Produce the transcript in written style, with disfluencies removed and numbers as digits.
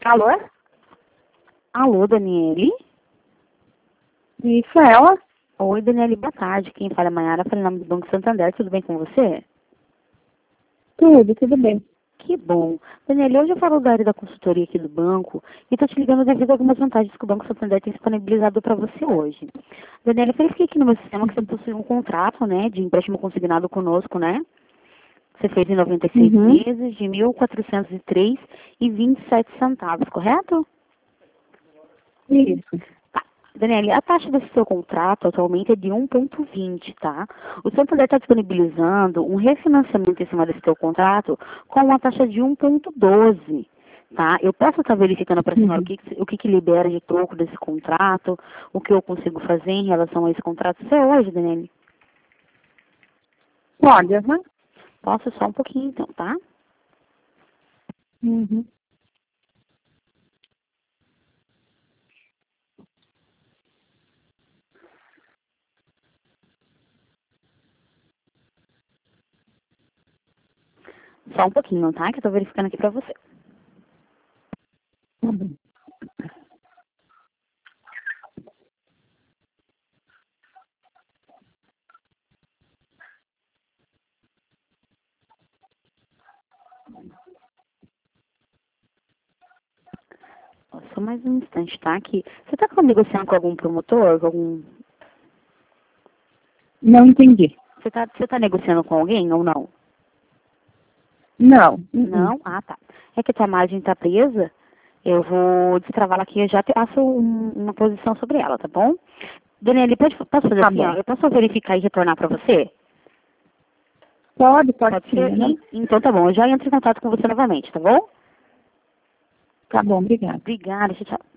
Alô? Alô, Daniele? Isso é ela? Oi, Daniele, boa tarde. Quem fala é Maiara, fala em nome do Banco Santander. Tudo bem com você? Tudo bem. Que bom. Daniele, hoje eu falo da área da consultoria aqui do banco e estou te ligando devido a algumas vantagens que o Banco Santander tem disponibilizado para você hoje. Daniele, eu verifiquei aqui no meu sistema que você possui um contrato, né, de empréstimo consignado conosco, né? Você fez em 96 meses de 1.403,27 centavos, correto? Isso. Tá. Daniele, a taxa desse seu contrato atualmente é de 1,20, tá? O Santander está disponibilizando um refinanciamento em cima desse seu contrato com uma taxa de 1,12, tá? Eu posso estar verificando para a senhora o que libera de troco desse contrato, o que eu consigo fazer em relação a esse contrato seu hoje, Daniele? Pode, aham. Posso só um pouquinho então, tá? Uhum. Só um pouquinho, tá? Que eu tô verificando aqui para você. Tá bom. Só mais um instante, tá? Que você está negociando com algum promotor, com algum... Não entendi. Você tá negociando com alguém ou não? Não. Não? Ah, tá. É que a tua margem tá presa, eu vou destravá-la aqui e eu já passo uma posição sobre ela, tá bom? Daniele, posso fazer Tá assim, ó? bom. Eu posso verificar e retornar para você? Pode Pode sim. ser? Aham. Então tá bom, eu já entro em contato com você novamente, tá bom? Tá bom, obrigada. Obrigada, tchau, tchau.